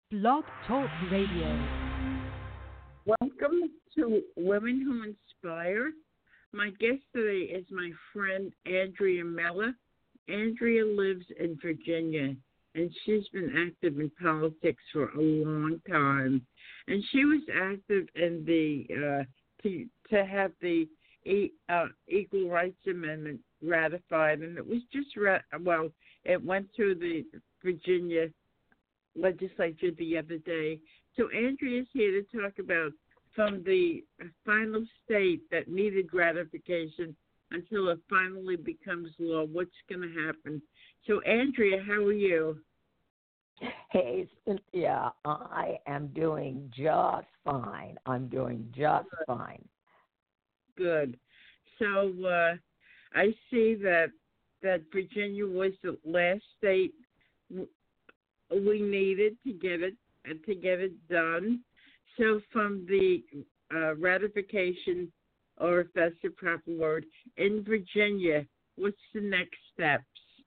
Blog Talk Radio. Welcome to Women Who Inspire. My guest today is my friend Andrea Mella. Andrea lives in Virginia, and she's been active in politics for a long time. And she was active in the to have the Equal Rights Amendment ratified, and it was just it went through the Virginia legislature the other day. So Andrea's here to talk about from the final state that needed ratification until it finally becomes law, what's going to happen. So Andrea, how are you? Hey, Cynthia, I am doing just fine. Fine. Good. So I see that Virginia was the last state we needed to get it done. So from the ratification, or if that's the proper word, in Virginia, what's the next steps?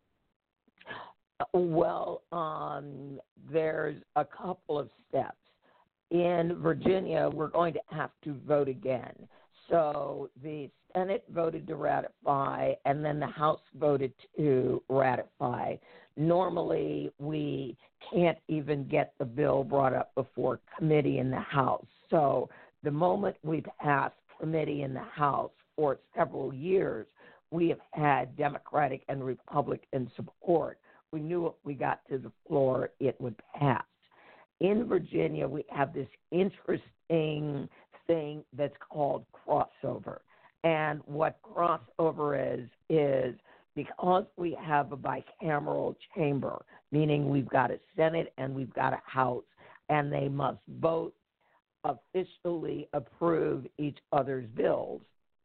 Well, there's a couple of steps. In Virginia, we're going to have to vote again. So the Senate voted to ratify, and then the House voted to ratify. Normally, we can't even get the bill brought up before committee in the House. So the moment we've asked committee in the House for several years, we have had Democratic and Republican support. We knew if we got to the floor, it would pass. In Virginia, we have this interesting thing that's called crossover. And what crossover is because we have a bicameral chamber, meaning we've got a Senate and we've got a House, and they must both officially approve each other's bills.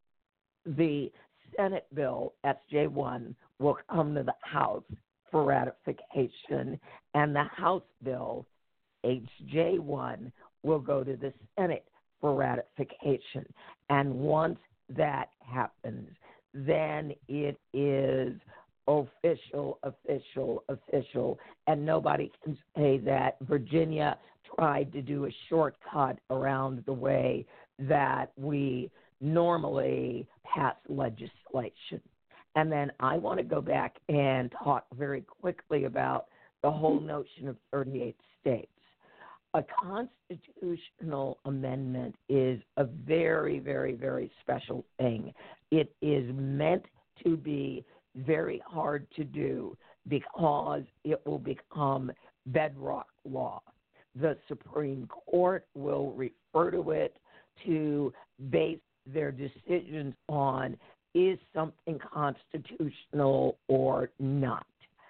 The Senate bill, SJ1, will come to the House for ratification, and the House bill, HJ1, will go to the Senate for ratification. And once that happens, then it is official, and nobody can say that Virginia tried to do a shortcut around the way that we normally pass legislation. And then I want to go back and talk very quickly about the whole notion of 38 states. A constitutional amendment is a very, very, very special thing. It is meant to be very hard to do because it will become bedrock law. The Supreme Court will refer to it to base their decisions on, is something constitutional or not.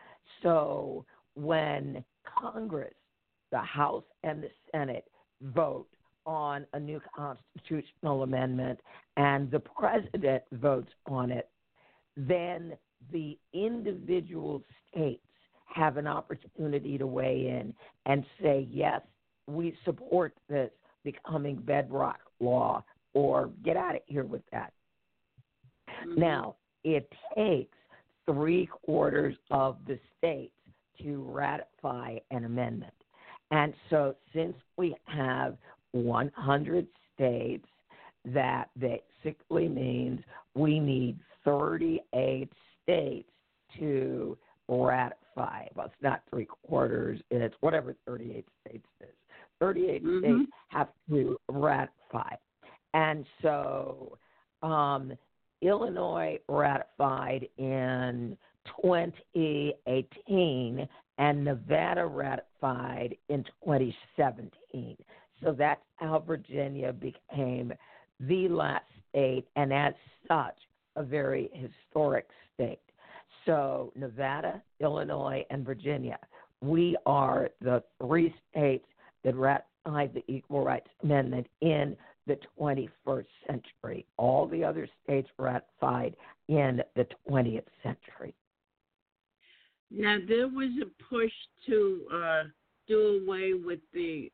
So when Congress, the House and the Senate, vote on a new constitutional amendment and the president votes on it, then the individual states have an opportunity to weigh in and say, yes, we support this becoming bedrock law, or get out of here with that. Mm-hmm. Now, it takes 3/4 of the states to ratify an amendment. And so since we have 100 states, that basically means we need 38 states to ratify. Well, it's not 3/4, it's whatever 38 states is. 38 states have to ratify. And so Illinois ratified in 2018, and Nevada ratified in 2017. So that's how Virginia became the last state, and as such, a very historic state. So Nevada, Illinois, and Virginia, we are the 3 states that ratified the Equal Rights Amendment in the 21st century. All the other states ratified in the 20th century. Now, there was a push to do away with the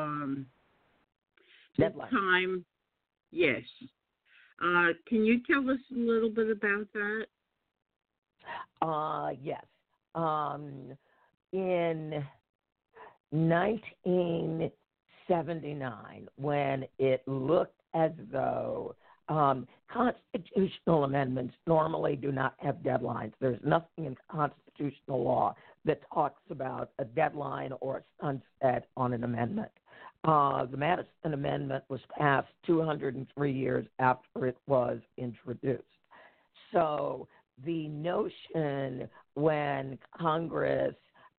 time. Yes. Can you tell us a little bit about that? Yes. In 1979, when it looked as though constitutional amendments normally do not have deadlines. There's nothing in constitutional law that talks about a deadline or a sunset on an amendment. The Madison Amendment was passed 203 years after it was introduced. So the notion when Congress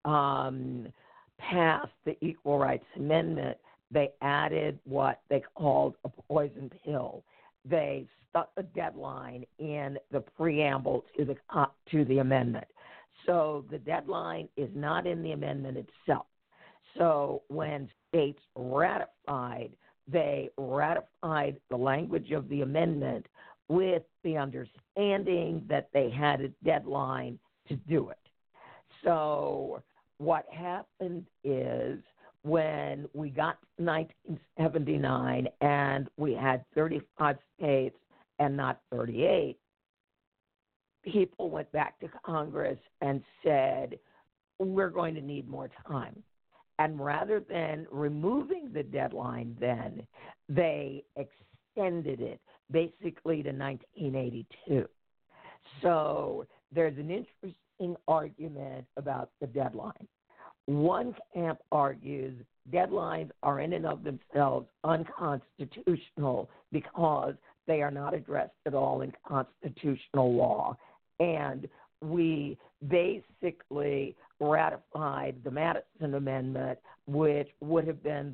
passed the Equal Rights Amendment, they added what they called a poison pill. They stuck a deadline in the preamble to the amendment. So the deadline is not in the amendment itself. So when states ratified, they ratified the language of the amendment with the understanding that they had a deadline to do it. So what happened is when we got to 1979 and we had 35 states and not 38, people went back to Congress and said, we're going to need more time. And rather than removing the deadline then, they extended it basically to 1982. So there's an interesting argument about the deadline. One camp argues deadlines are in and of themselves unconstitutional because they are not addressed at all in constitutional law. And we basically ratified the Madison Amendment, which would have been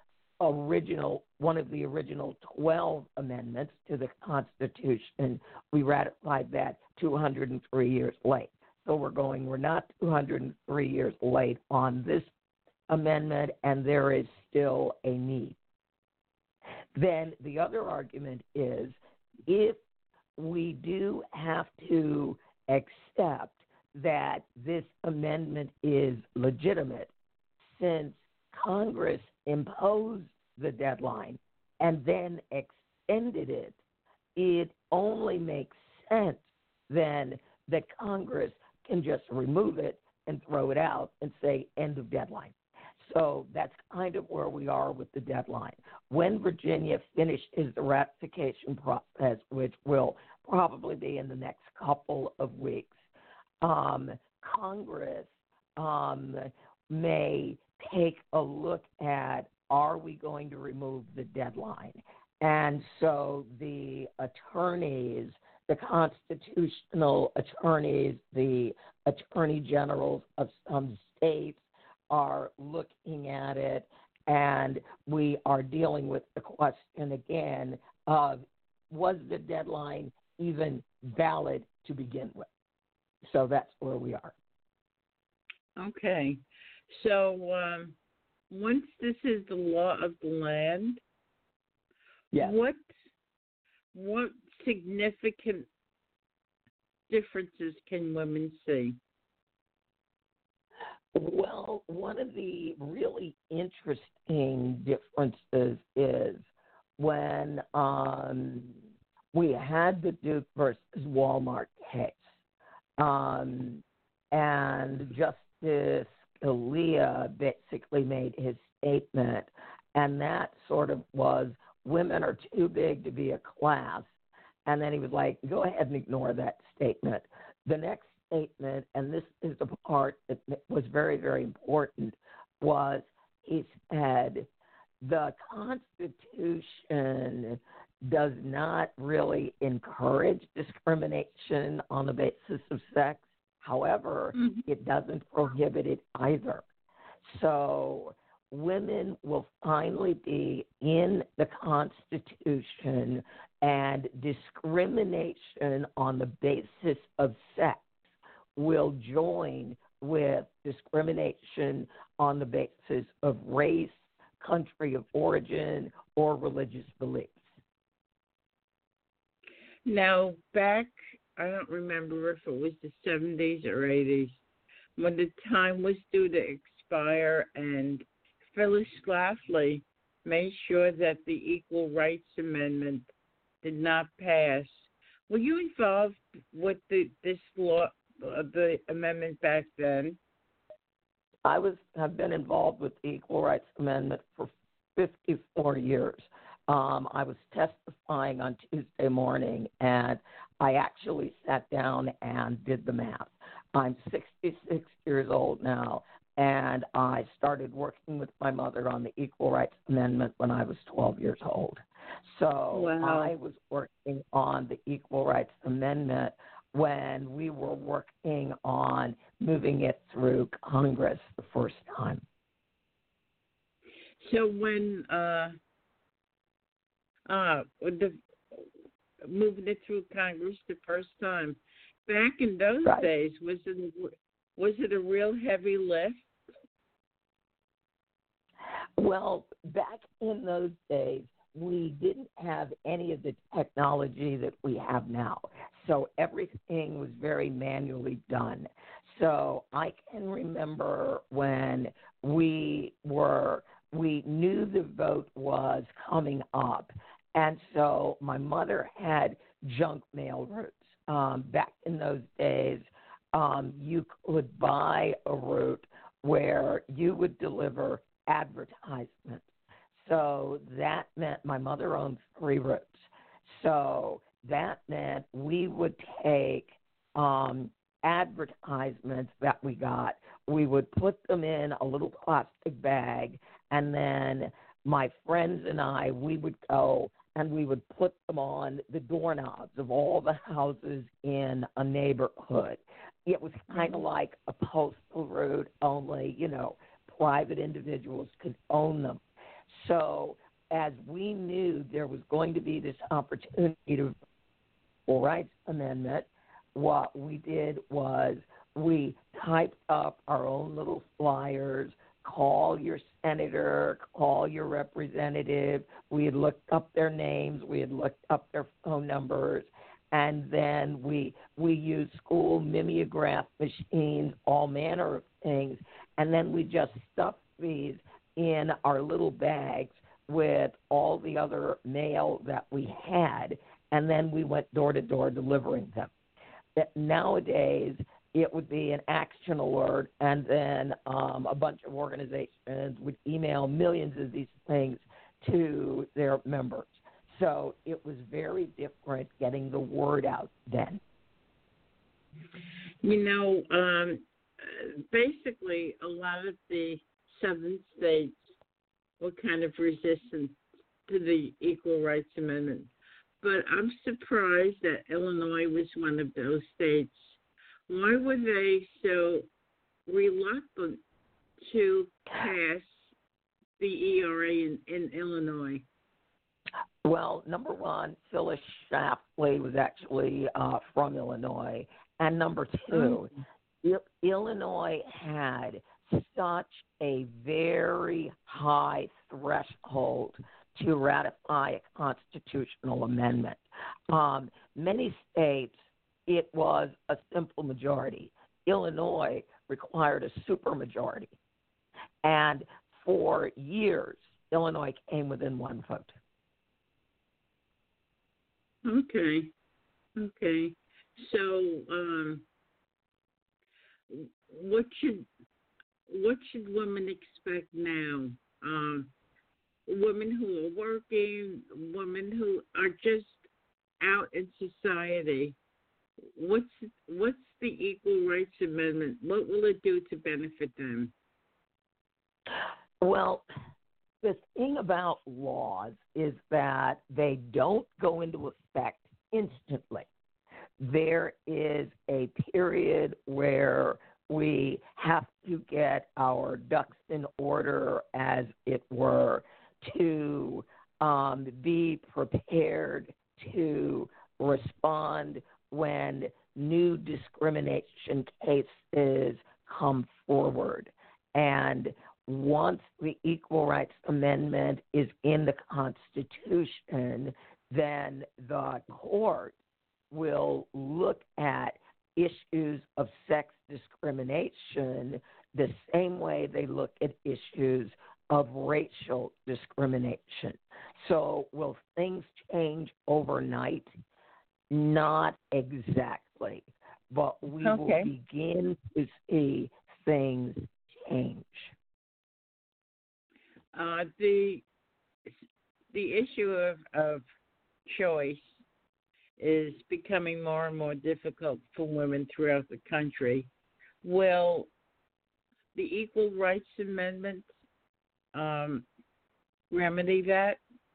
one of the original 12 amendments to the Constitution. We ratified that 203 years late. So we're not 203 years late on this amendment, and there is still a need. Then the other argument is if we do have to accept that this amendment is legitimate, since Congress imposed the deadline and then extended it, it only makes sense then that Congress can just remove it and throw it out and say end of deadline. So that's kind of where we are with the deadline. When Virginia finishes the ratification process, which will probably be in the next couple of weeks, Congress may take a look at, are we going to remove the deadline? And so the attorneys, the constitutional attorneys, the attorney generals of some states are looking at it, and we are dealing with the question again of, was the deadline even valid to begin with? So that's where we are. Okay. So once this is the law of the land, yes. What significant differences can women see? Well, one of the really interesting differences is when we had the Duke versus Walmart case, and Justice Scalia basically made his statement, and that sort of was, women are too big to be a class. And then he was like, go ahead and ignore that statement. The next statement, and this is the part that was very, very important, was he said, the Constitution does not really encourage discrimination on the basis of sex. However, it doesn't prohibit it either. So women will finally be in the Constitution, and discrimination on the basis of sex will join with discrimination on the basis of race, country of origin, or religious beliefs. Now, back, I don't remember if it was the 70s or 80s, when the time was due to expire, and Phyllis Schlafly made sure that the Equal Rights Amendment did not pass. Were you involved with this law, the amendment back then? have been involved with the Equal Rights Amendment for 54 years. I was testifying on Tuesday morning, and I actually sat down and did the math. I'm 66 years old now, and I started working with my mother on the Equal Rights Amendment when I was 12 years old. So Wow. I was working on the Equal Rights Amendment when we were working on moving it through Congress the first time. So when moving it through Congress the first time, back in those Right. days, was it a real heavy lift? Well, back in those days, we didn't have any of the technology that we have now. So everything was very manually done. So I can remember when we knew the vote was coming up. And so my mother had junk mail routes. Back in those days, you could buy a route where you would deliver advertisements. So that meant my mother owned 3 routes. So that meant we would take advertisements that we got. We would put them in a little plastic bag, and then my friends and I, we would go and we would put them on the doorknobs of all the houses in a neighborhood. It was kind of like a postal route, only, private individuals could own them. So as we knew there was going to be this opportunity to Equal Rights Amendment, what we did was we typed up our own little flyers, call your senator, call your representative. We had looked up their names, we had looked up their phone numbers, and then we used school mimeograph machines, all manner of things, and then we just stuffed these in our little bags with all the other mail that we had, and then we went door to door delivering them. That nowadays, it would be an action alert, and then a bunch of organizations would email millions of these things to their members. So it was very different getting the word out then. Basically, a lot of the southern states were kind of resistant to the Equal Rights Amendment. But I'm surprised that Illinois was one of those states. Why were they so reluctant to pass the ERA in Illinois? Well, number one, Phyllis Schlafly was actually from Illinois. And number two, Illinois had such a very high threshold to ratify a constitutional amendment. Many states, it was a simple majority. Illinois required a supermajority. And for years, Illinois came within 1 vote. Okay. So, what should women expect now? Women who are working, women who are just out in society. What's the Equal Rights Amendment? What will it do to benefit them? Well, the thing about laws is that they don't go into effect instantly. There is a period where we have to get our ducks in order, as it were, to be prepared to respond when new discrimination cases come forward. And once the Equal Rights Amendment is in the Constitution, then the court will look at issues of sex discrimination the same way they look at issues of racial discrimination. So will things change overnight? Not exactly, but we will begin to see things change? The issue of choice is becoming more and more difficult for women throughout the country. Will the Equal Rights Amendment remedy that?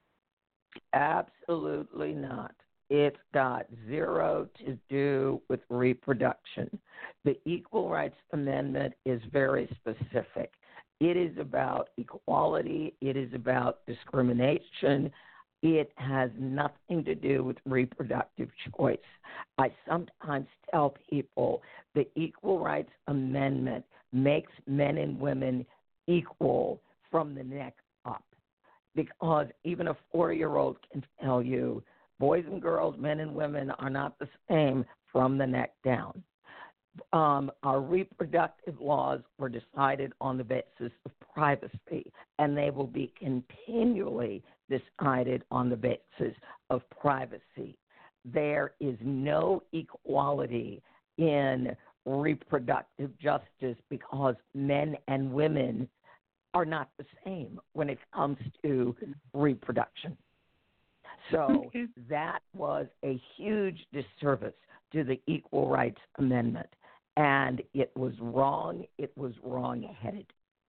Absolutely not. It's got zero to do with reproduction. The Equal Rights Amendment is very specific. It is about equality. It is about discrimination. It has nothing to do with reproductive choice. I sometimes tell people the Equal Rights Amendment makes men and women equal from the neck up, because even a 4-year-old can tell you boys and girls, men and women are not the same from the neck down. Our reproductive laws were decided on the basis of privacy, and they will be continually decided on the basis of privacy. There is no equality in reproductive justice because men and women are not the same when it comes to reproduction. So that was a huge disservice to the Equal Rights Amendment, and it was wrong. It was wrong-headed.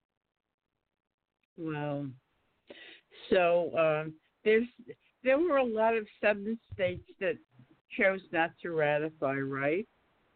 Wow. So there were a lot of southern states that chose not to ratify, right?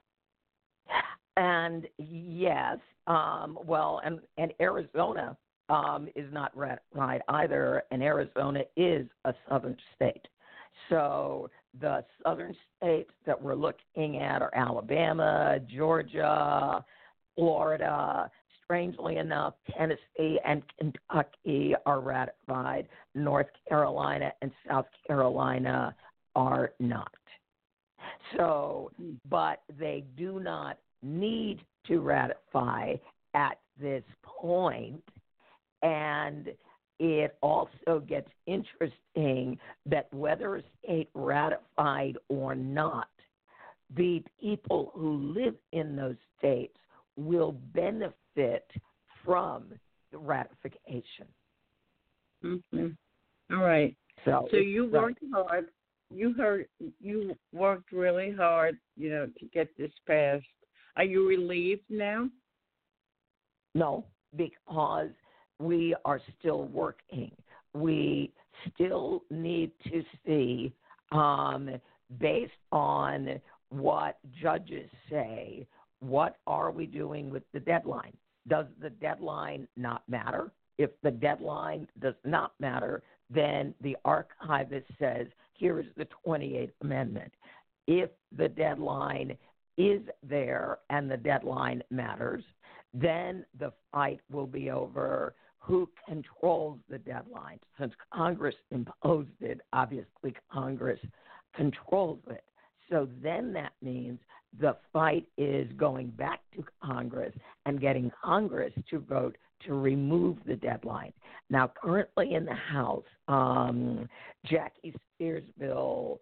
And yes, and Arizona is not ratified either, and Arizona is a southern state. So the southern states that we're looking at are Alabama, Georgia, Florida. Strangely enough, Tennessee and Kentucky are ratified. North Carolina and South Carolina are not. So, but they do not need to ratify at this point. And it also gets interesting that whether a state ratified or not, the people who live in those states will benefit from the ratification. Mm-hmm. All right. So you worked hard. You worked really hard, to get this passed. Are you relieved now? No, because we are still working. We still need to see, based on what judges say, what are we doing with the deadline? Does the deadline not matter? If the deadline does not matter, then the archivist says, here is the 28th Amendment. If the deadline is there and the deadline matters, then the fight will be over who controls the deadline. Since Congress imposed it, obviously Congress controls it. So then that means the fight is going back to Congress and getting Congress to vote to remove the deadline. Now, currently in the House, Jackie Spears' bill,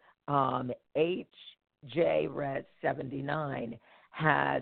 H.J. Res. 79, has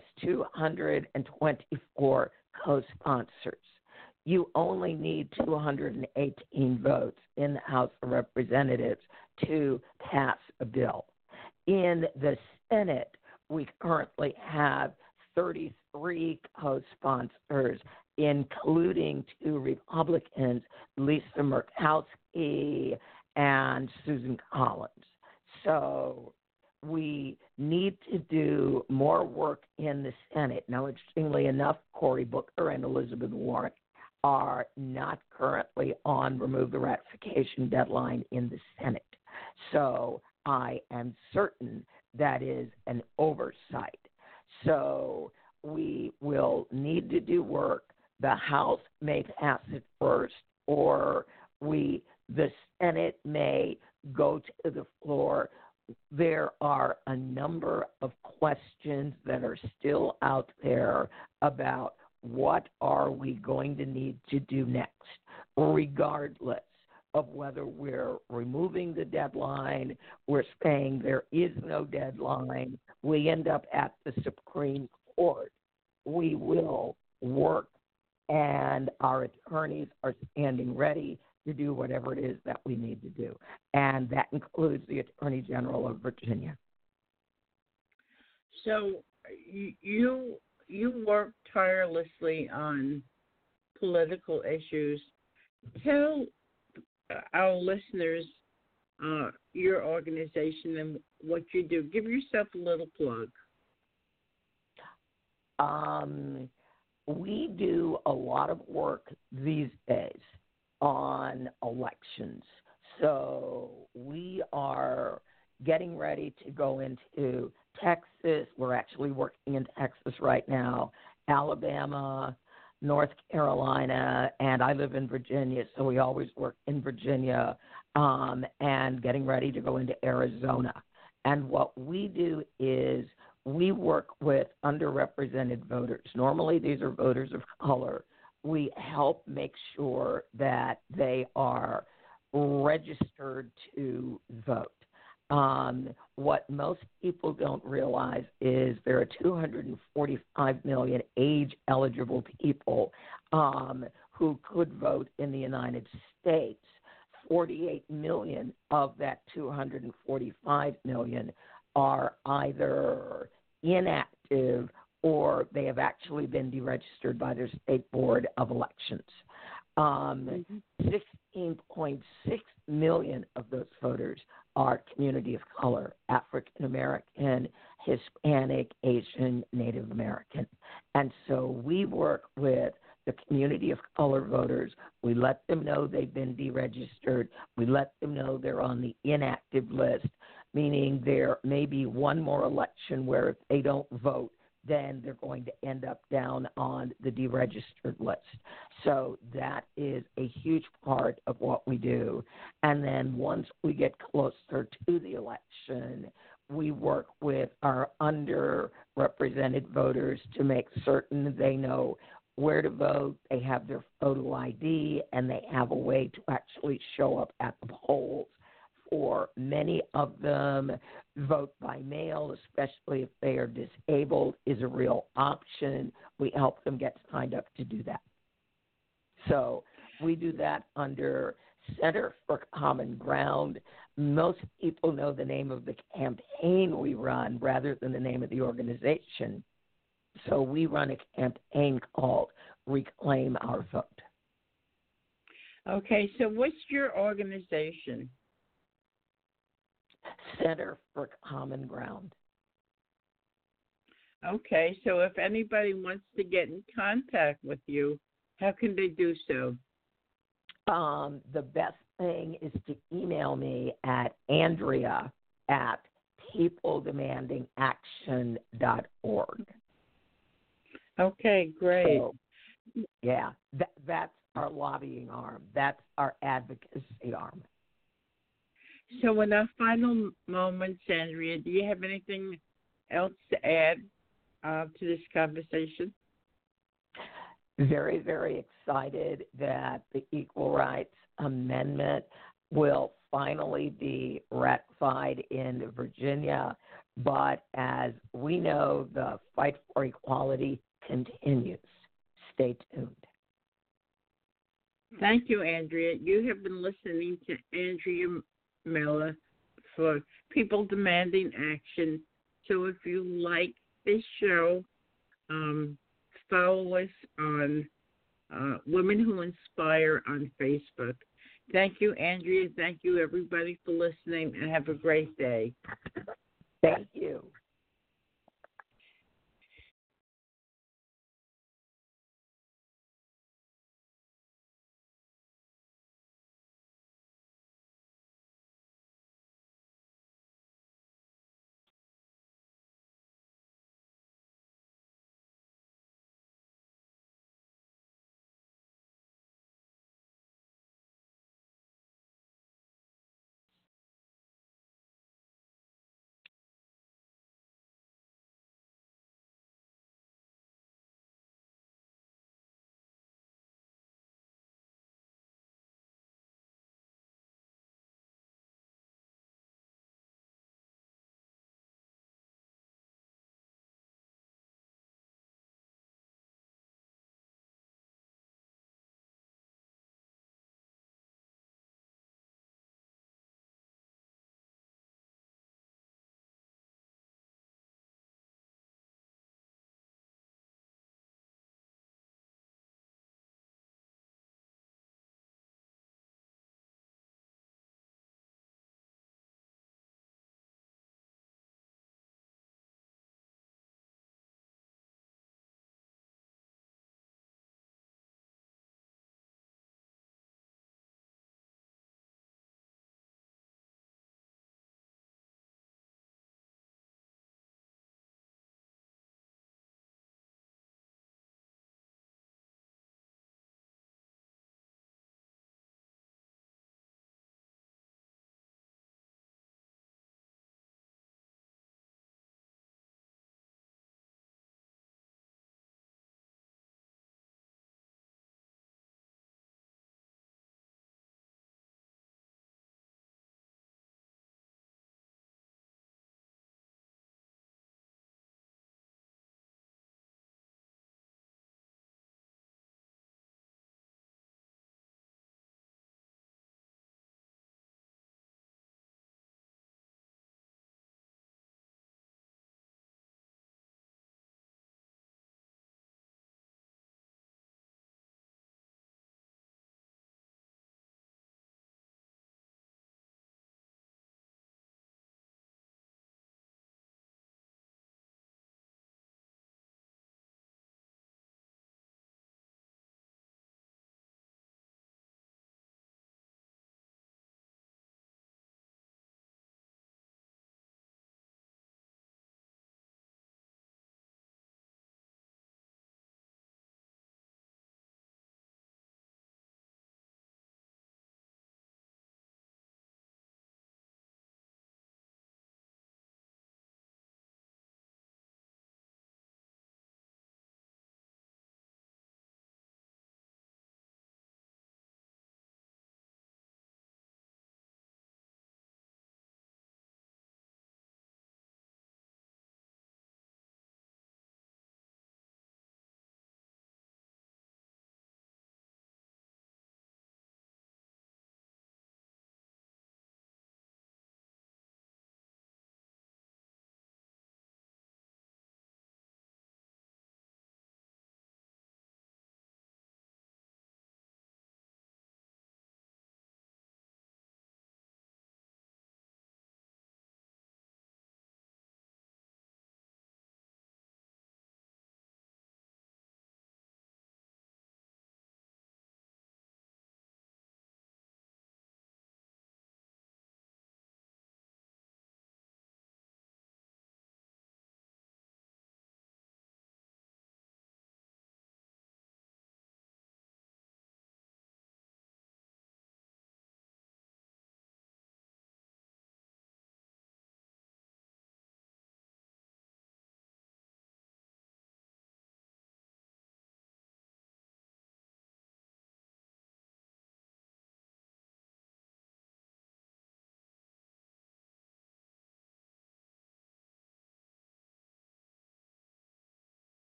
224 co-sponsors. You only need 218 votes in the House of Representatives to pass a bill. In the Senate, we currently have 33 co-sponsors, including 2 Republicans, Lisa Murkowski and Susan Collins. So we need to do more work in the Senate. Now, interestingly enough, Cory Booker and Elizabeth Warren are not currently on remove the ratification deadline in the Senate. So I am certain that is an oversight. So we will need to do work. The House may pass it first, or the Senate may go to the floor. There are a number of questions that are still out there about what are we going to need to do next, regardless of whether we're removing the deadline, we're saying there is no deadline, we end up at the Supreme Court. We will work and our attorneys are standing ready to do whatever it is that we need to do. And that includes the Attorney General of Virginia. So you work tirelessly on political issues. Tell our listeners your organization and what you do. Give yourself a little plug. We do a lot of work these days on elections. So we are getting ready to go into Texas. We're actually working in Texas right now, Alabama, North Carolina, and I live in Virginia, so we always work in Virginia, and getting ready to go into Arizona. And what we do is we work with underrepresented voters. Normally, these are voters of color. We help make sure that they are registered to vote. What most people don't realize is there are 245 million age-eligible people who could vote in the United States. 48 million of that 245 million are either inactive or they have actually been deregistered by their state board of elections. 16.6 million of those voters are community of color, African American, Hispanic, Asian, Native American. And so we work with the community of color voters. We let them know they've been deregistered. We let them know they're on the inactive list, meaning there may be one more election where if they don't vote, then they're going to end up down on the deregistered list. So that is a huge part of what we do. And then once we get closer to the election, we work with our underrepresented voters to make certain they know where to vote, they have their photo ID, and they have a way to actually show up at the polls. For many of them, vote by mail, especially if they are disabled, is a real option. We help them get signed up to do that. So we do that under Center for Common Ground. Most people know the name of the campaign we run rather than the name of the organization. So we run a campaign called Reclaim Our Vote. Okay, so what's your organization? Center for Common Ground. Okay, so if anybody wants to get in contact with you, how can they do so? The best thing is to email me at andrea@peopledemandingaction.org. Okay, great. So, yeah, that's our lobbying arm. That's our advocacy arm. So in our final moments, Andrea, do you have anything else to add to this conversation? Very, very excited that the Equal Rights Amendment will finally be ratified in Virginia. But as we know, the fight for equality continues. Stay tuned. Thank you, Andrea. You have been listening to Andrea Miller for People Demanding Action. So if you like this show, follow us on Women Who Inspire on Facebook. Thank you, Andrea. Thank you, everybody, for listening, and have a great day. Thank you.